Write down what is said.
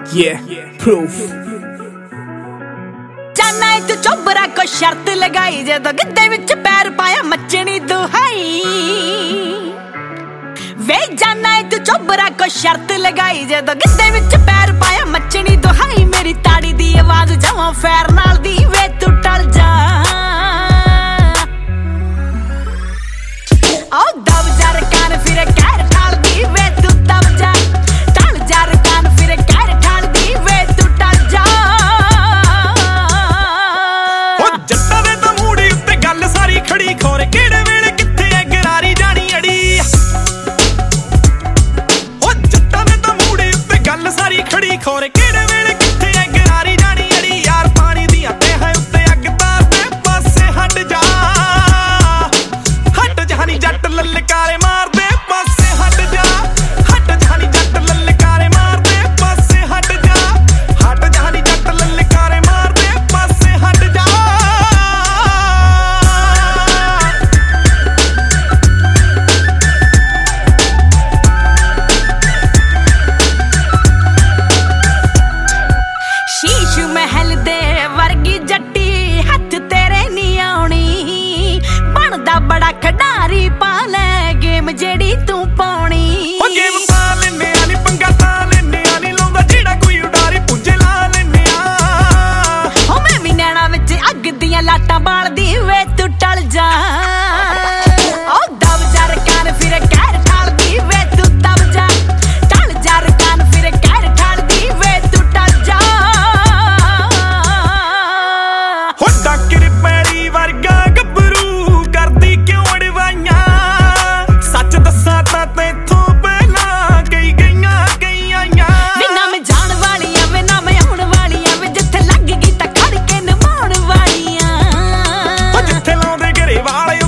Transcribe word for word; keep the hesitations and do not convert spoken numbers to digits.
Yeah, proof. जाना है तू चोबरा को शर्त लगाई जदों गिद्धे विच पैर पाया मचनी दुहाई वे जाना है तू चोबरा को शर्त लगाई जदों गिद्धे विच पैर पाया मचनी दुहाई मेरी ताड़ी दी आवाज जवां फैर नाल दी वे तू टल जा ओ दब जा कान फिर कैर ठाल दी वे तू दब जा टल जा कान फिर कैर ठाल दी वे तू टल जा ओ जट्टा दे तां मूड़ी उत्ते गल सारी खड़ी खोरे किहड़े वेले कित्थे ऐ गरारी जानी अड़ी ओ जट्टा दे तां मूड़ी उत्ते गल सारी खड़ी खोरे किहड़े वेले कित्थे ऐ गरारी जानी अड़ी यार पानी दियां तह उत्ते अग तार दे पासे हट जा हट जानी जट ललकारे मार दे पासे हट जा हट जानी जट ललकारे मार दे पासे हट जा हट जानी जट ललकारे मार दे पासे हट जा शीश महल दे वर्गी जट्टी हथ तेरे नी आउणी बनदा बड़ा खिडारी पा ले गेम जेड़ी तू पाउणी ओ गेम पा लेने आ नी पंगा ता लेने आ नी लाउंदा जेड़ा कोई उडारी पुंजे ला लेने आ ओ मैं भी नैना विच अग दियां लाटां बालदी वे तू टल जा ओ दब जा कान फिर कैर ठाल दी वे तू दब जा टल जा कान फिर कैर ठाल दी वे तू टल जा हो डकर पैरी वर्गा गबरू करदी क्यों अड़वाइयां सच दस्सां तां तैथों पहलां कई गईयां गईयां वे ना मैं जाण वालियां वे ना मैं आउण वालियां वे जिथे लग गई तां खड़ के नमाउण वालियां ओ जिथे लाउंदे घरे वाले